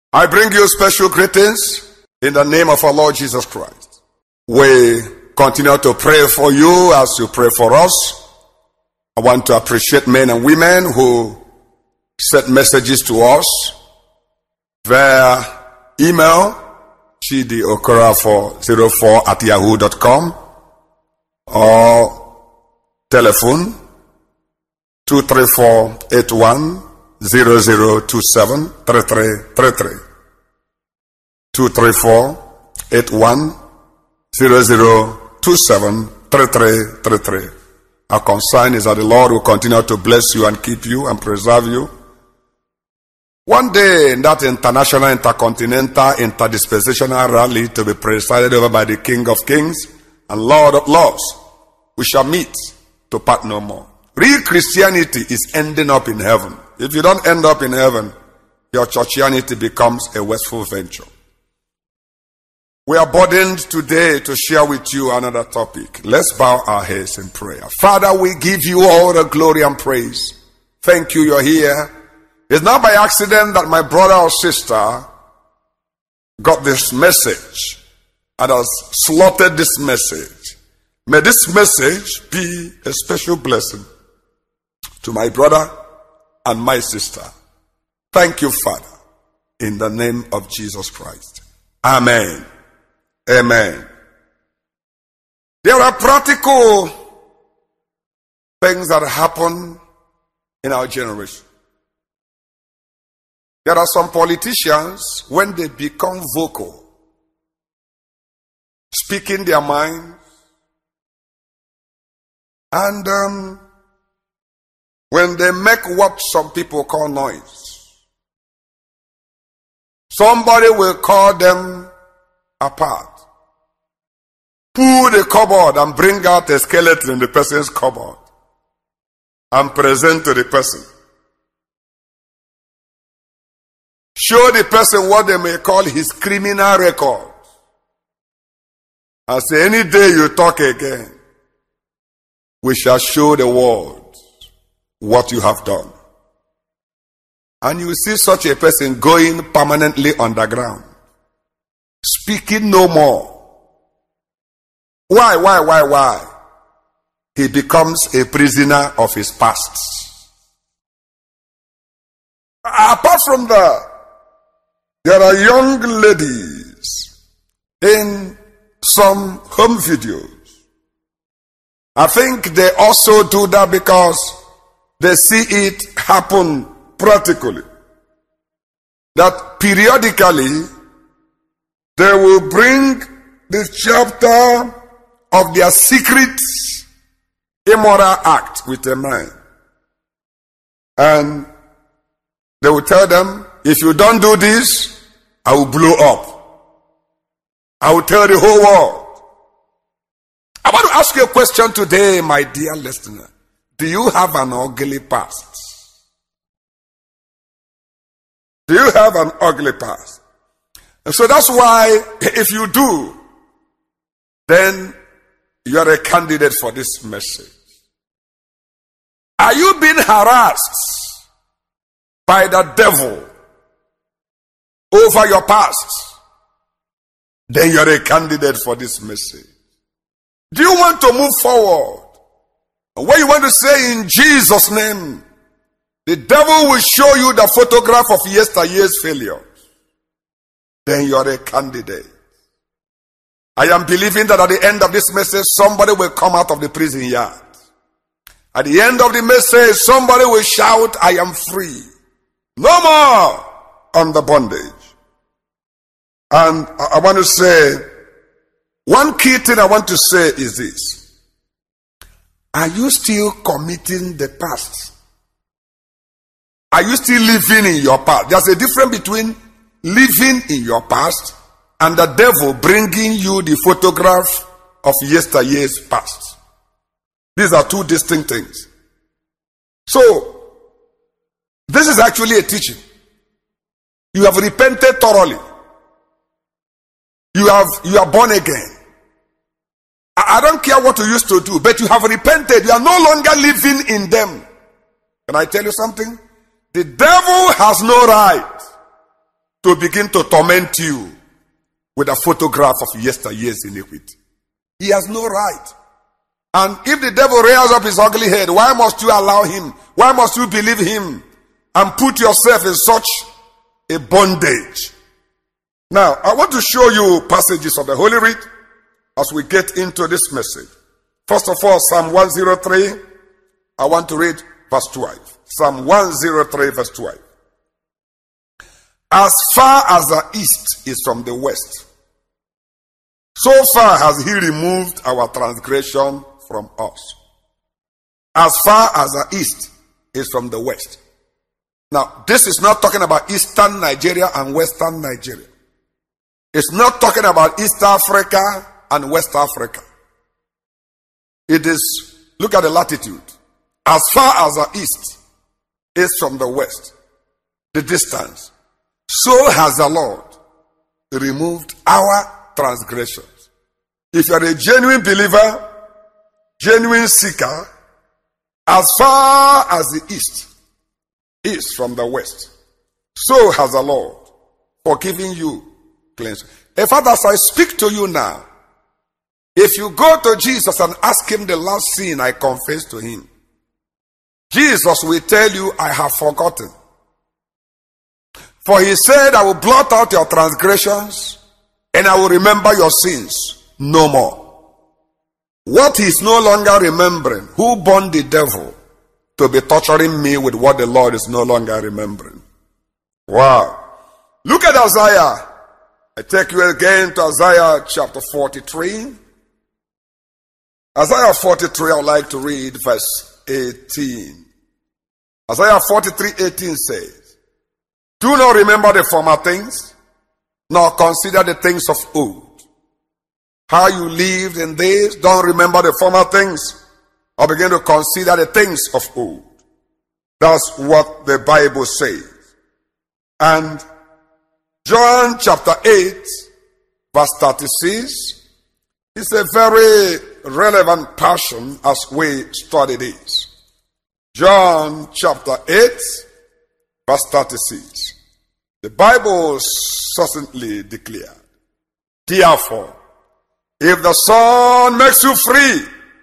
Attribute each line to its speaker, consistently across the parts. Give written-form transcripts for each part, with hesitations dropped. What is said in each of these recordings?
Speaker 1: I bring you special greetings in the name of our Lord Jesus Christ. We continue to pray for you as you pray for us. I want to appreciate men and women who sent messages to us via email, chidiokorafor04@yahoo.com, or telephone 234-81-0027-3333. 234-81-0027-3333. Our concern is that the Lord will continue to bless you and keep you and preserve you. One day in that international, intercontinental, interdispensational rally to be presided over by the King of Kings and Lord of Lords, we shall meet to part no more. Real Christianity is ending up in heaven. If you don't end up in heaven, your churchianity becomes a wasteful venture. We are burdened today to share with you another topic. Let's bow our heads in prayer. Father, we give you all the glory and praise. Thank you, you're here. It's not by accident that my brother or sister got this message and has slotted this message. May this message be a special blessing to my brother and my sister. Thank you, Father, in the name of Jesus Christ. Amen. Amen. There are practical things that happen in our generation. There are some politicians, when they become vocal, speaking their minds, and when they make what some people call noise, somebody will call them apart, pull the cupboard and bring out a skeleton in the person's cupboard and present to the person. Show the person what they may call his criminal record. And say, any day you talk again, we shall show the world what you have done. And you see such a person going permanently underground, speaking no more. Why? He becomes a prisoner of his past. Apart from that, there are young ladies in some home videos. I think they also do that because they see it happen practically. That periodically they will bring the chapter of their secret immoral act with a man. And they will tell them, if you don't do this, I will blow up. I will tell the whole world. I want to ask you a question today, my dear listener. Do you have an ugly past? Do you have an ugly past? And so that's why, if you do, then you are a candidate for this message. Are you being harassed by the devil over your past? Then you are a candidate for this message. Do you want to move forward? And what you want to say in Jesus' name, the devil will show you the photograph of yesteryear's failures. Then you are a candidate. I am believing that at the end of this message, somebody will come out of the prison yard. At the end of the message, somebody will shout, I am free. No more under bondage. And I want to say, one key thing I want to say is this. Are you still committing the past? Are you still living in your past? There's a difference between living in your past and the devil bringing you the photograph of yesteryear's past. These are two distinct things. So, this is actually a teaching. You have repented thoroughly. You are born again. I don't care what you used to do, but you have repented. You are no longer living in them. Can I tell you something? The devil has no right to begin to torment you with a photograph of yesteryear's iniquity. He has no right. And if the devil rears up his ugly head, why must you allow him? Why must you believe him and put yourself in such a bondage? Now, I want to show you passages of the Holy Writ as we get into this message. First of all, Psalm 103. I want to read verse 12. Psalm 103 verse 12. As far as the east is from the west, so far has he removed our transgression from us. As far as the east is from the west. Now, this is not talking about eastern Nigeria and western Nigeria. It's not talking about East Africa and West Africa. It is, look at the latitude. As far as the east is from the west, the distance, so has the Lord removed our transgressions. If you are a genuine believer, genuine seeker, as far as the east is from the west, so has the Lord forgiven you, cleansed. In fact, as I speak to you now, if you go to Jesus and ask him the last sin I confessed to him, Jesus will tell you, I have forgotten. For he said, I will blot out your transgressions and I will remember your sins no more. What he is no longer remembering, who born the devil to be torturing me with what the Lord is no longer remembering? Wow. Look at Isaiah. I take you again to Isaiah chapter 43. Isaiah 43, I would like to read verse 18. Isaiah 43:18 says, do not remember the former things, nor consider the things of old. How you lived in this, don't remember the former things, or begin to consider the things of old. That's what the Bible says. And John chapter 8, verse 36, is a very relevant passion as we study this. John chapter 8, verse 36. The Bible succinctly declared, therefore, if the Son makes you free,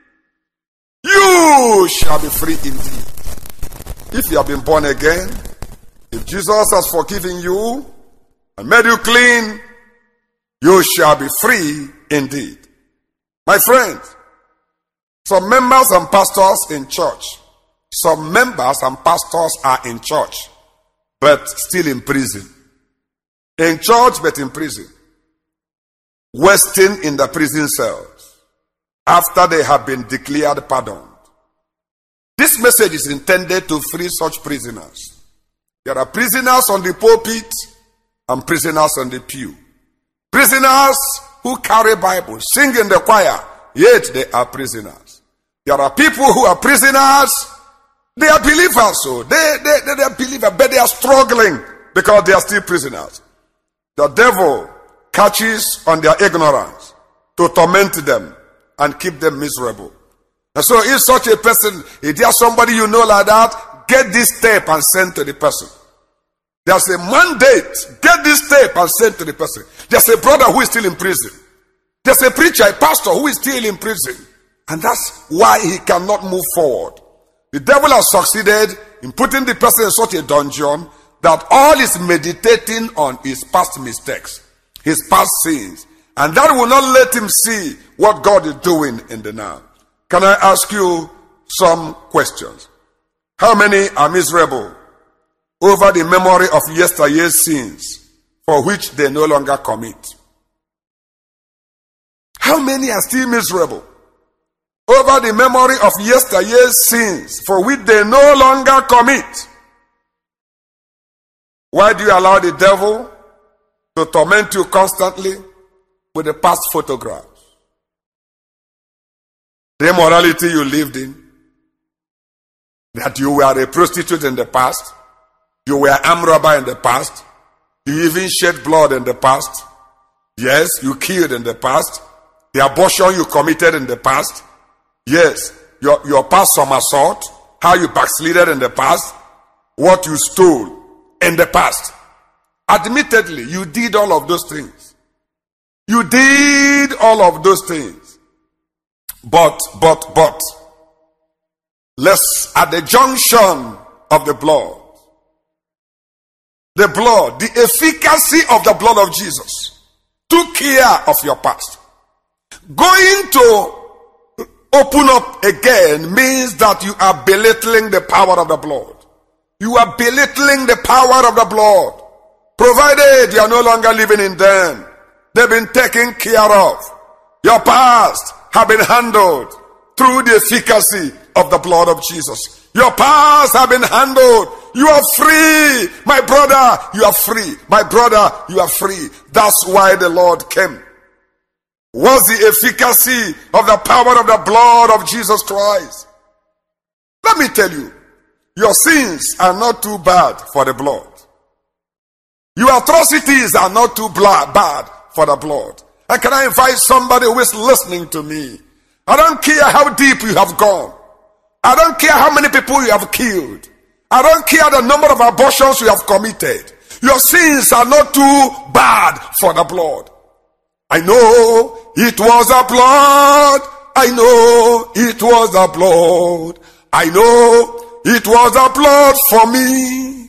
Speaker 1: you shall be free indeed. If you have been born again, if Jesus has forgiven you and made you clean, you shall be free indeed. My friend, some members and pastors in church, some members and pastors are in church, but still in prison. In church, but in prison. Wasting in the prison cells after they have been declared pardoned. This message is intended to free such prisoners. There are prisoners on the pulpit and prisoners on the pew. Prisoners who carry Bibles, sing in the choir, yet they are prisoners. There are people who are prisoners. They are believers, so they are believers, but they are struggling because they are still prisoners. The devil catches on their ignorance to torment them and keep them miserable. And so if such a person, if there's somebody you know like that, get this tape and send to the person. There's a mandate. Get this tape and send to the person. There's a brother who is still in prison. There's a preacher, a pastor who is still in prison. And that's why he cannot move forward. The devil has succeeded in putting the person in such a dungeon that all is meditating on his past mistakes, his past sins. And that will not let him see what God is doing in the now. Can I ask you some questions? How many are miserable over the memory of yesteryear's sins for which they no longer commit? How many are still miserable over the memory of yesteryear's sins for which they no longer commit? Why do you allow the devil to torment you constantly with the past photographs? The immorality you lived in, that you were a prostitute in the past, you were armed robber in the past, you even shed blood in the past, yes, you killed in the past, the abortion you committed in the past, yes, your past somersault, how you backslided in the past, what you stole in the past. Admittedly, you did all of those things. You did all of those things. But, let's, at the junction of the blood, the efficacy of the blood of Jesus took care of your past. Going to open up again means that you are belittling the power of the blood. You are belittling the power of the blood. Provided you are no longer living in them, they've been taken care of. Your past have been handled through the efficacy of the blood of Jesus. Your past have been handled. You are free. My brother, you are free. My brother, you are free. That's why the Lord came. Was the efficacy of the power of the blood of Jesus Christ. Let me tell you, your sins are not too bad for the blood. Your atrocities are not too bad for the blood. And can I invite somebody who is listening to me? I don't care how deep you have gone. I don't care how many people you have killed. I don't care the number of abortions you have committed. Your sins are not too bad for the blood. I know it was the blood. I know it was the blood. I know it was the blood for me.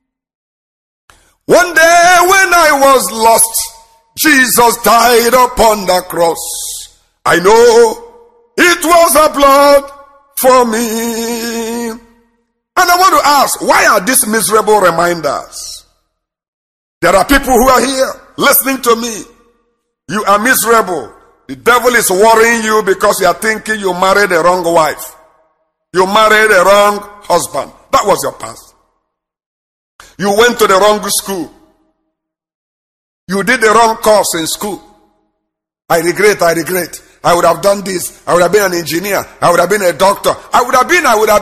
Speaker 1: One day when I was lost, Jesus died upon the cross. I know it was the blood for me. And I want to ask, why are these miserable reminders? There are people who are here listening to me. You are miserable. The devil is worrying you because you are thinking you married the wrong wife. You married the wrong husband. That was your past. You went to the wrong school. You did the wrong course in school. I regret. I would have done this. I would have been an engineer. I would have been a doctor. I would have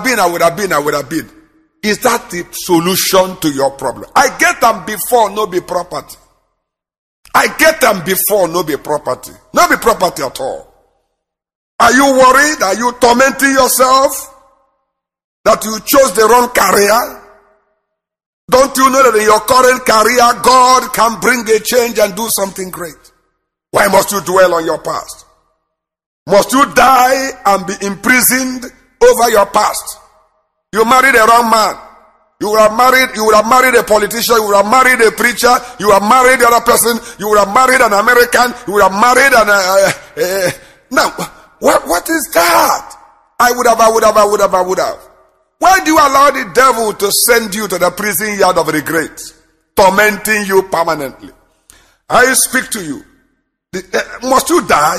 Speaker 1: been. Is that the solution to your problem? I get them before, no be property. I get them before, no be property. No be property at all. Are you worried? Are you tormenting yourself that you chose the wrong career? Don't you know that in your current career, God can bring a change and do something great? Why must you dwell on your past? Must you die and be imprisoned over your past? You married a wrong man. You would have married a politician, you would have married a preacher, you would have married the other person, you would have married an American, you would have married an now, what is that? I would have. Why do you allow the devil to send you to the prison yard of regret, tormenting you permanently? I speak to you. Must you die?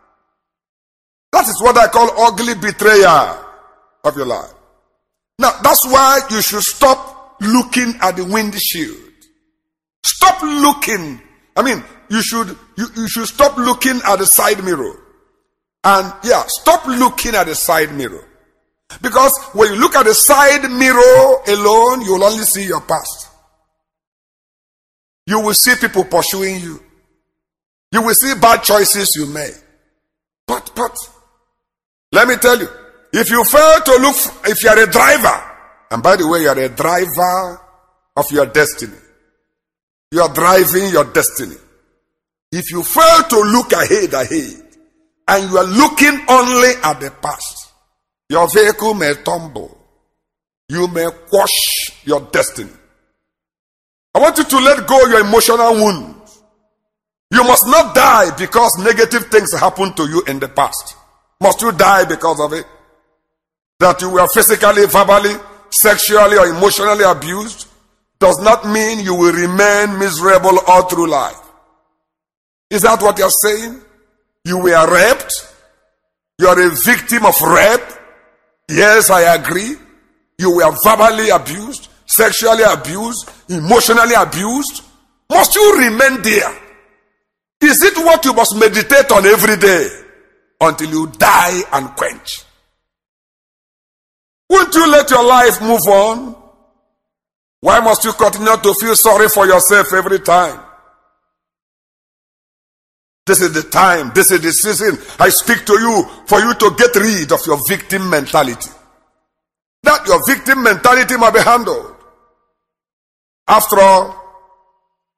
Speaker 1: That is what I call ugly betrayal of your life. Now, that's why you should stop looking at the windshield. Stop looking. I mean, you should stop looking at the side mirror. And stop looking at the side mirror. Because when you look at the side mirror alone, you will only see your past. You will see people pursuing you. You will see bad choices you made. But, let me tell you, if you fail to look, if you are a driver, and by the way, you are a driver of your destiny. You are driving your destiny. If you fail to look ahead, and you are looking only at the past, your vehicle may tumble. You may quash your destiny. I want you to let go of your emotional wounds. You must not die because negative things happened to you in the past. Must you die because of it? That you were physically, verbally, sexually, or emotionally abused does not mean you will remain miserable all through life. Is that what you're saying? You were raped? You're a victim of rape? Yes, I agree. You were verbally abused, sexually abused, emotionally abused. Must you remain there? Is it what you must meditate on every day until you die and quench? Won't you let your life move on? Why must you continue to feel sorry for yourself every time? This is the time, this is the season I speak to you for you to get rid of your victim mentality. That your victim mentality might be handled. After all,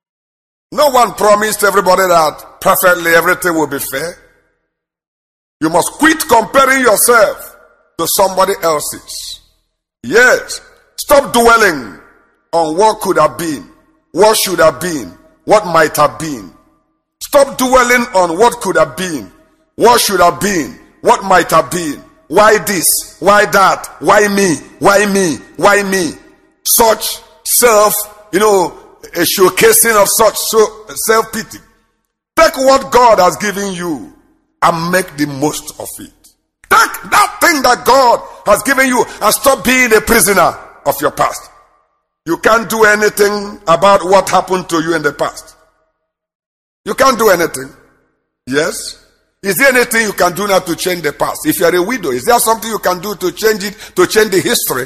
Speaker 1: No one promised everybody that perfectly everything will be fair. You must quit comparing yourself to somebody else's. Yes. Stop dwelling on what could have been, what should have been, what might have been. Stop dwelling on what could have been, what should have been, what might have been. Why this? Why that? Why me? Why me? Why me? Such self, a showcasing of such self-pity. Take what God has given you and make the most of it. Take that thing that God has given you and stop being a prisoner of your past. You can't do anything about what happened to you in the past. You can't do anything. Yes? Is there anything you can do now to change the past? If you are a widow, is there something you can do to change it, to change the history?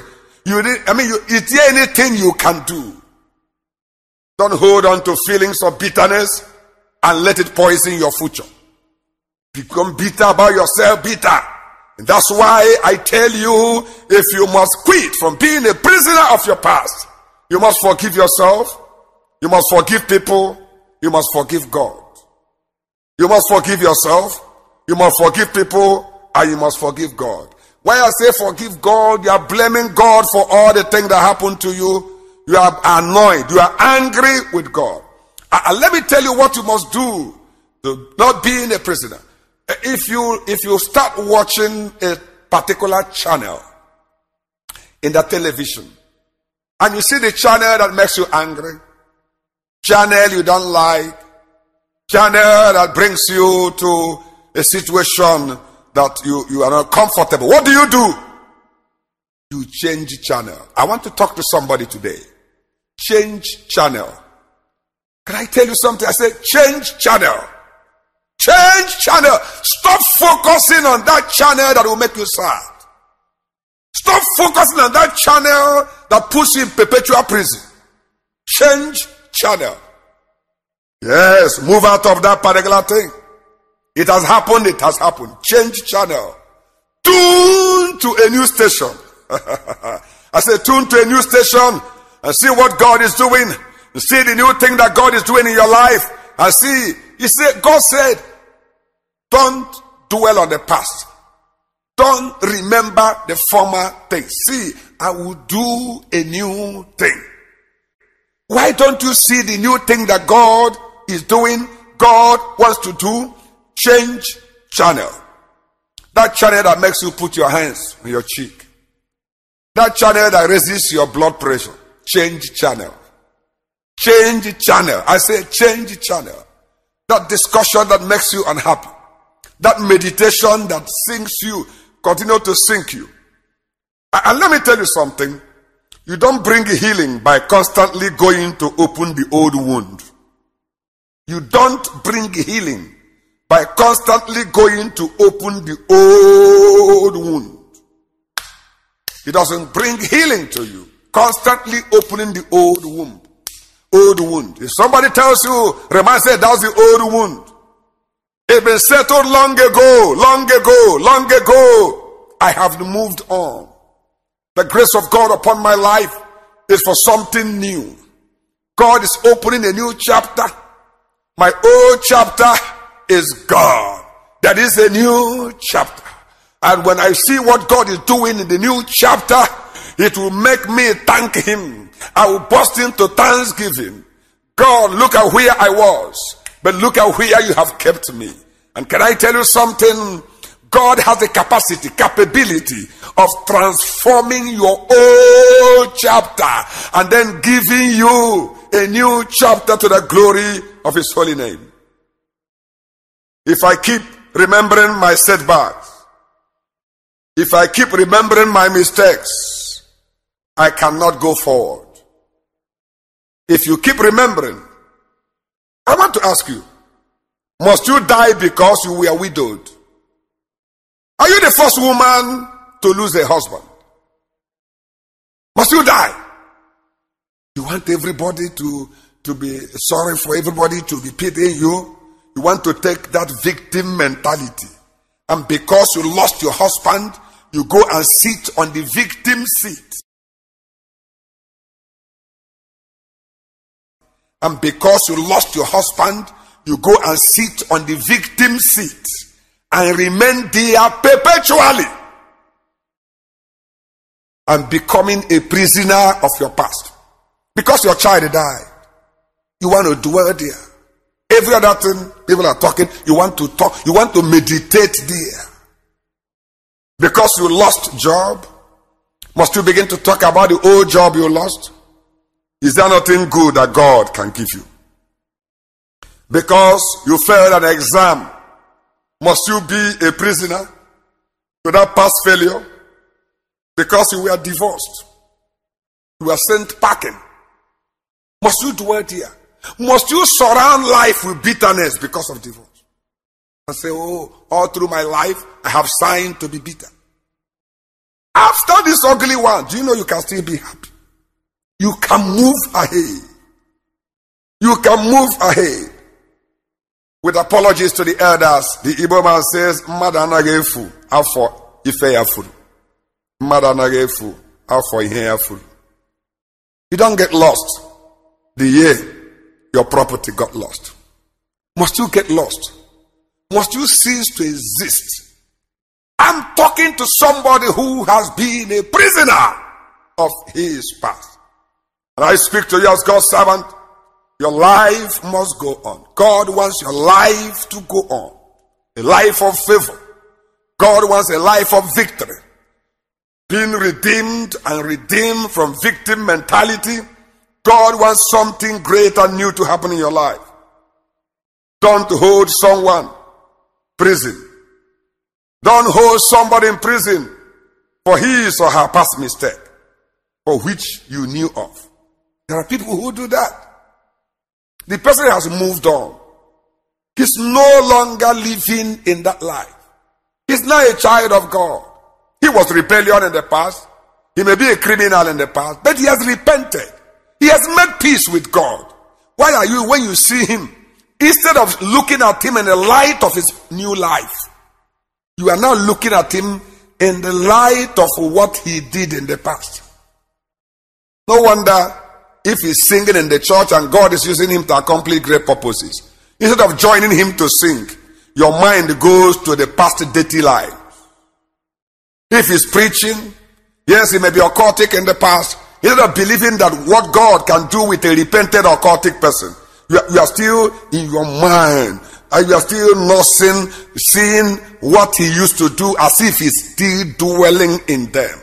Speaker 1: Is there anything you can do? Don't hold on to feelings of bitterness and let it poison your future. Become bitter about yourself, bitter. And that's why I tell you, if you must quit from being a prisoner of your past, you must forgive yourself, you must forgive people, you must forgive God. You must forgive yourself, you must forgive people, and you must forgive God. When I say forgive God, you are blaming God for all the things that happened to you. You are annoyed, you are angry with God. And let me tell you what you must do to not being a prisoner. If you start watching a particular channel in the television, and you see the channel that makes you angry, channel you don't like, channel that brings you to a situation that you are not comfortable, what do? You change channel. I want to talk to somebody today. Change channel. Can I tell you something? I said change channel. Change channel. Stop focusing on that channel that will make you sad. Stop focusing on that channel that puts you in perpetual prison. Change channel. Yes, move out of that particular thing. It has happened, it has happened. Change channel. Tune to a new station. I say tune to a new station and see what God is doing. See the new thing that God is doing in your life. And see, God said, don't dwell on the past. Don't remember the former things. See, I will do a new thing. Why don't you see the new thing that God is doing? God wants to do. Change channel. That channel that makes you put your hands on your cheek. That channel that raises your blood pressure. Change channel. Change channel. I say change channel. That discussion that makes you unhappy. That meditation that sinks you, continue to sink you. And let me tell you something. You don't bring healing by constantly going to open the old wound. You don't bring healing by constantly going to open the old wound. It doesn't bring healing to you. Constantly opening the old wound. Old wound. If somebody tells you, remind say that's the old wound. It's been settled long ago, long ago, long ago. I have moved on. The grace of God upon my life is for something new. God is opening a new chapter. My old chapter is gone. That is a new chapter. And when I see what God is doing in the new chapter, it will make me thank Him. I will burst into thanksgiving. God, look at where I was, but look at where you have kept me. And can I tell you something? God has the capability of transforming your old chapter and then giving you a new chapter to the glory of His holy name. If I keep remembering my setbacks, if I keep remembering my mistakes, I cannot go forward. If you keep remembering, I want to ask you, must you die because you were widowed? Are you the first woman to lose a husband? Must you die? You want everybody to be sorry for everybody, to be pitying you? You want to take that victim mentality. And because you lost your husband, you go and sit on the victim seat. And because you lost your husband, you go and sit on the victim seat and remain there perpetually and becoming a prisoner of your past. Because your child died, you want to dwell there. Every other thing people are talking, you want to talk, you want to meditate there. Because you lost job, must you begin to talk about the old job you lost? Is there nothing good that God can give you? Because you failed an exam, must you be a prisoner to that past failure? Because you were divorced, you were sent packing, must you dwell here? Must you surround life with bitterness because of divorce? And say, oh, all through my life, I have signed to be bitter. After this ugly one, do you know you can still be happy? You can move ahead. You can move ahead. With apologies to the elders, the Igbo man says, Madanagefu, afo ifeyafuru. Madanagefu, afo iheyafuru. You don't get lost the year your property got lost. Must you get lost? Must you cease to exist? I'm talking to somebody who has been a prisoner of his past. And I speak to you as God's servant. Your life must go on. God wants your life to go on. A life of favor. God wants a life of victory. Being redeemed and redeemed from victim mentality. God wants something great and new to happen in your life. Don't hold someone prison. Don't hold somebody in prison for his or her past mistake, for which you knew of. There are people who do that. The person has moved on. He's no longer living in that life. He's now a child of God. He was rebellion in the past. He may be a criminal in the past, but he has repented. He has made peace with God. Why are you, when you see him, instead of looking at him in the light of his new life, you are now looking at him in the light of what he did in the past? No wonder if he's singing in the church and God is using him to accomplish great purposes. Instead of joining him to sing, your mind goes to the past dirty life. If he's preaching, yes, he may be occultic in the past. Instead of believing that what God can do with a repented occultic person, you are still in your mind, and you are still nursing, seeing what he used to do as if he's still dwelling in them.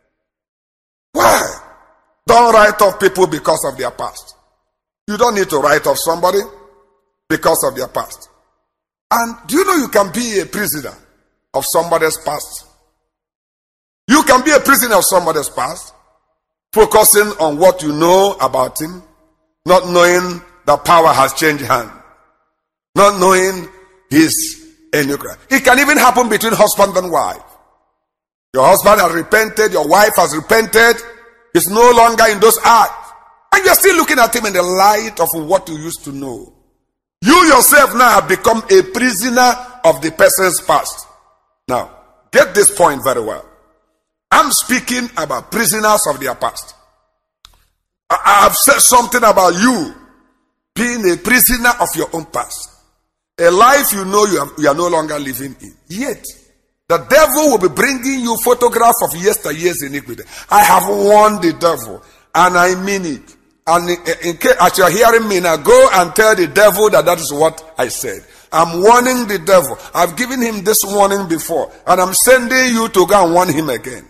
Speaker 1: Why? Don't write off people because of their past. You don't need to write off somebody because of their past. And do you know you can be a prisoner of somebody's past? You can be a prisoner of somebody's past, focusing on what you know about him, not knowing that power has changed hands, not knowing his iniquity. It can even happen between husband and wife. Your husband has repented, your wife has repented, he's no longer in those acts, and you're still looking at him in the light of what you used to know. You yourself now have become a prisoner of the person's past. Now, get this point very well. I'm speaking about prisoners of their past. I have said something about you being a prisoner of your own past. A life you know you are no longer living in. Yet, the devil will be bringing you photographs of yesteryear's iniquity. I have warned the devil, and I mean it. And in case, as you're hearing me now, go and tell the devil that is what I said. I'm warning the devil. I've given him this warning before, and I'm sending you to go and warn him again.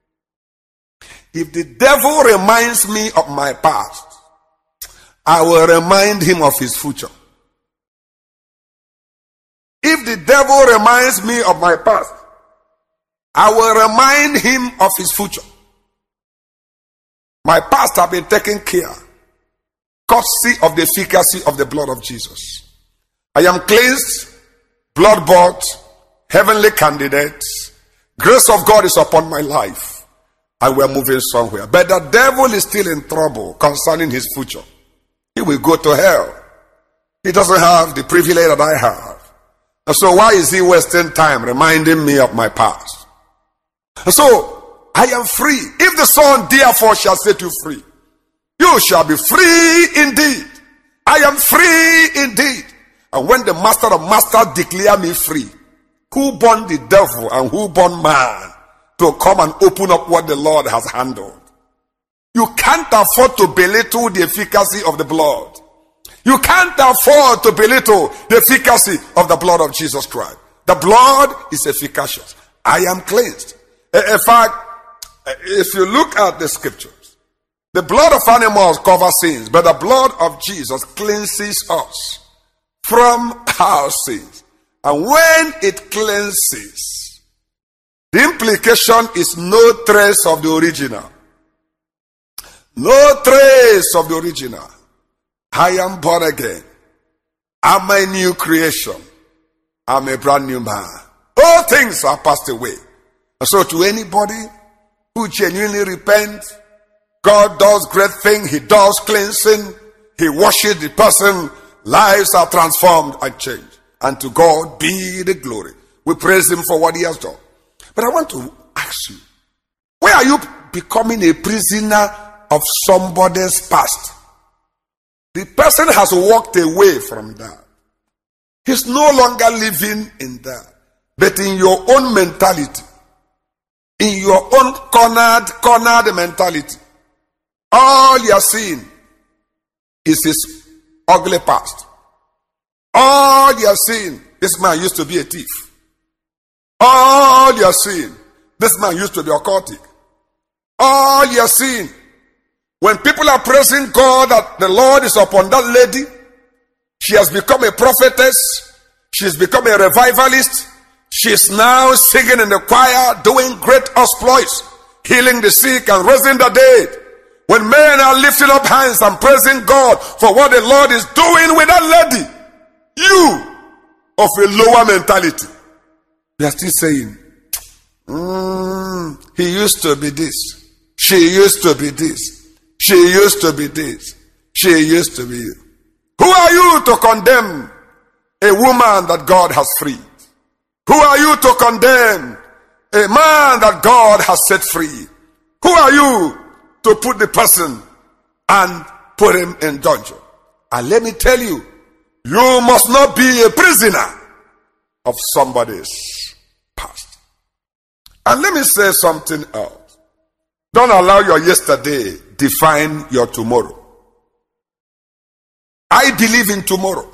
Speaker 1: If the devil reminds me of my past, I will remind him of his future. If the devil reminds me of my past, I will remind him of his future. My past have been taken care, courtesy of the efficacy of the blood of Jesus. I am cleansed, blood bought, heavenly candidate. Grace of God is upon my life. And we're moving somewhere. But the devil is still in trouble concerning his future. He will go to hell. He doesn't have the privilege that I have. And so why is he wasting time reminding me of my past? And so I am free. If the Son therefore shall set you free, you shall be free indeed. I am free indeed. And when the master of masters declare me free, who born the devil and who born man to come and open up what the Lord has handled? You can't afford to belittle the efficacy of the blood. You can't afford to belittle the efficacy of the blood of Jesus Christ. The blood is efficacious. I am cleansed. In fact, if you look at the scriptures, the blood of animals covers sins, but the blood of Jesus cleanses us from our sins. And when it cleanses, the implication is no trace of the original. No trace of the original. I am born again. I'm a new creation. I'm a brand new man. All things are passed away. And so to anybody who genuinely repents, God does great things. He does cleansing. He washes the person. Lives are transformed and changed. And to God be the glory. We praise him for what he has done. But I want to ask you, why are you becoming a prisoner of somebody's past? The person has walked away from that. He's no longer living in that, but in your own mentality, in your own cornered mentality. All you're seeing is his ugly past. All you're seeing, this man used to be a thief. All you're seeing, this man used to be occultic. All you're seeing, when people are praising God that the Lord is upon that lady, she has become a prophetess, she's become a revivalist, she's now singing in the choir, doing great exploits, healing the sick and raising the dead. When men are lifting up hands and praising God for what the Lord is doing with that lady, you of a lower mentality, you are still saying, he used to be this, she used to be this. She used to be this. She used to be you. Who are you to condemn a woman that God has freed? Who are you to condemn a man that God has set free? Who are you to put the person and put him in dungeon? And let me tell you, you must not be a prisoner of somebody's past. And let me say something else. Don't allow your yesterday define your tomorrow. I believe in tomorrow.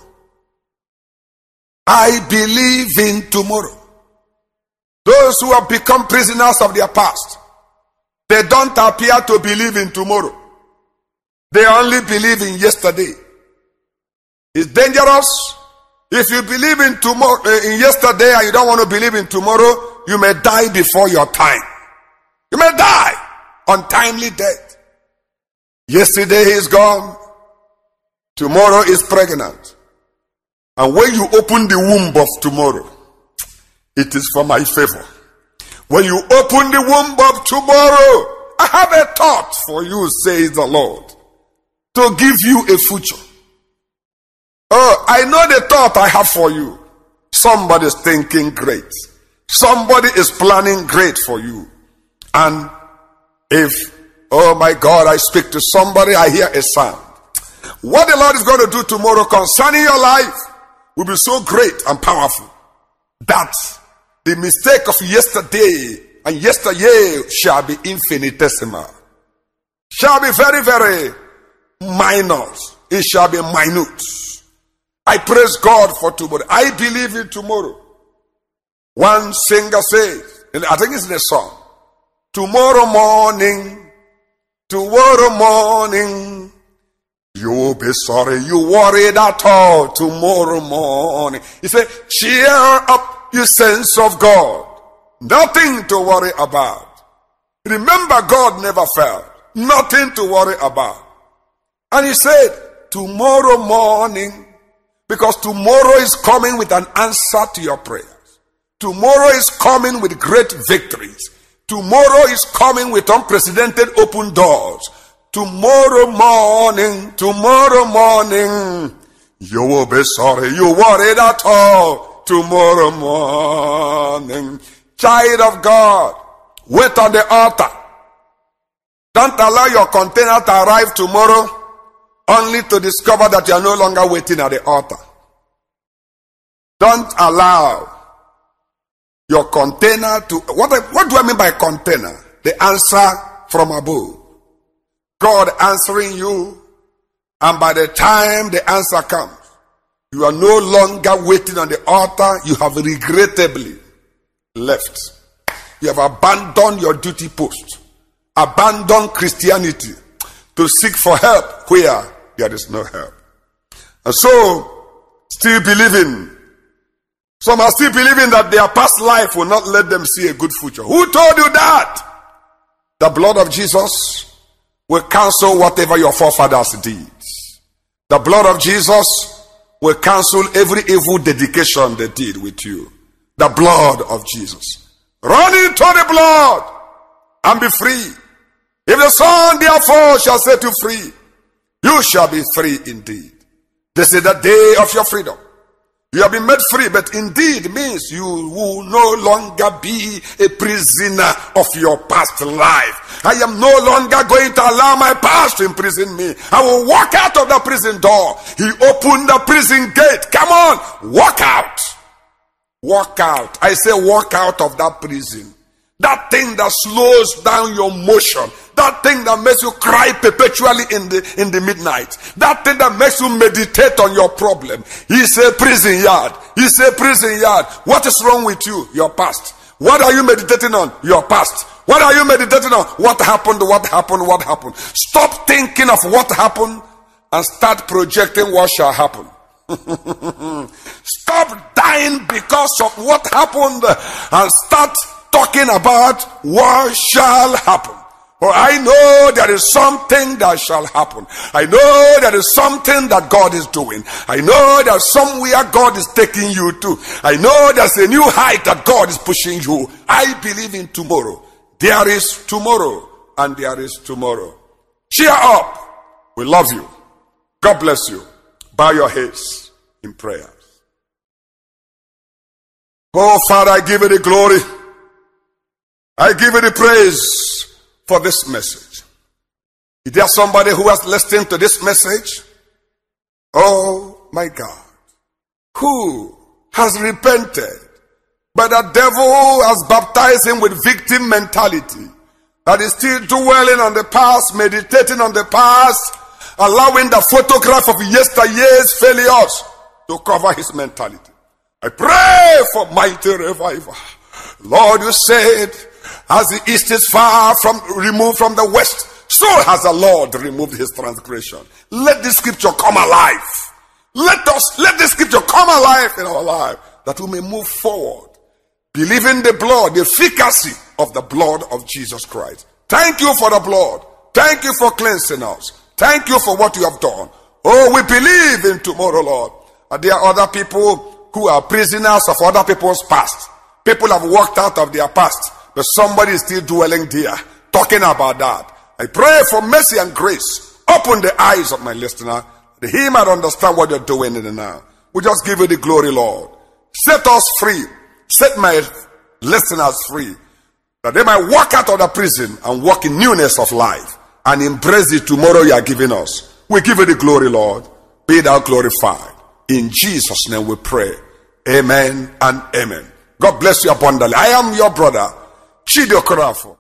Speaker 1: I believe in tomorrow. Those who have become prisoners of their past, they don't appear to believe in tomorrow. They only believe in yesterday. It's dangerous. If you believe in tomorrow, in yesterday, and you don't want to believe in tomorrow, you may die before your time. You may die untimely death. Yesterday is gone. Tomorrow is pregnant. And when you open the womb of tomorrow, it is for my favor. When you open the womb of tomorrow, I have a thought for you, says the Lord, to give you a future. Oh, I know the thought I have for you. Somebody's thinking great. Somebody is planning great for you. And if, oh my God, I speak to somebody, I hear a sound. What the Lord is going to do tomorrow concerning your life will be so great and powerful that the mistake of yesterday and yesteryear shall be infinitesimal. Shall be very, very minor. It shall be minute. I praise God for tomorrow. I believe in tomorrow. One singer says, and I think it's in a song, tomorrow morning, you will be sorry you worried at all tomorrow morning. He said, cheer up, you saints of God. Nothing to worry about. Remember, God never failed. Nothing to worry about. And he said, tomorrow morning, because tomorrow is coming with an answer to your prayers. Tomorrow is coming with great victories. Tomorrow is coming with unprecedented open doors. Tomorrow morning, you will be sorry you worried at all. Tomorrow morning. Child of God, wait on the altar. Don't allow your container to arrive tomorrow only to discover that you are no longer waiting at the altar. Don't allow your container to... What do I mean by container? The answer from above. God answering you, and by the time the answer comes, you are no longer waiting on the altar. You have regrettably left. You have abandoned your duty post, abandoned Christianity to seek for help where there is no help. And so, still believing. Some are still believing that their past life will not let them see a good future. Who told you that? The blood of Jesus will cancel whatever your forefathers did. The blood of Jesus will cancel every evil dedication they did with you. The blood of Jesus. Run into the blood and be free. If the Son therefore shall set you free, you shall be free indeed. This is the day of your freedom. You have been made free, but indeed means you will no longer be a prisoner of your past life. I am no longer going to allow my past to imprison me. I will walk out of the prison door. He opened the prison gate. Come on, walk out. Walk out. I say walk out of that prison. That thing that slows down your motion. That thing that makes you cry perpetually in the midnight. That thing that makes you meditate on your problem. It's a prison yard. It's a prison yard. What is wrong with you? Your past. What are you meditating on? Your past. What are you meditating on? What happened? What happened? What happened? Stop thinking of what happened and start projecting what shall happen. Stop dying because of what happened and start talking about what shall happen. For I know there is something that shall happen. I know there is something that God is doing. I know there's somewhere God is taking you to. I know there's a new height that God is pushing you. I believe in tomorrow. There is tomorrow, and there is tomorrow. Cheer up. We love you. God bless you. Bow your heads in prayer. Oh, Father, I give you the glory. I give you the praise for this message. Is there somebody who has listened to this message? Oh my God. Who has repented, but the devil has baptized him with victim mentality, that is still dwelling on the past, meditating on the past, allowing the photograph of yesterday's failures to cover his mentality. I pray for mighty revival. Lord, you said, as the east is far removed from the west, so has the Lord removed his transgression. Let this scripture come alive. Let this scripture come alive in our life, that we may move forward, believing the blood, the efficacy of the blood of Jesus Christ. Thank you for the blood. Thank you for cleansing us. Thank you for what you have done. Oh, we believe in tomorrow, Lord. Are there other people who are prisoners of other people's past? People have walked out of their past, but somebody is still dwelling there, talking about that. I pray for mercy and grace. Open the eyes of my listener, that he might understand what you're doing in the now. We just give you the glory, Lord. Set us free. Set my listeners free, that they might walk out of the prison and walk in newness of life and embrace the tomorrow you are giving us. We give you the glory, Lord. Be thou glorified. In Jesus' name we pray. Amen and amen. God bless you abundantly. I am your brother, Chidi Okorafor.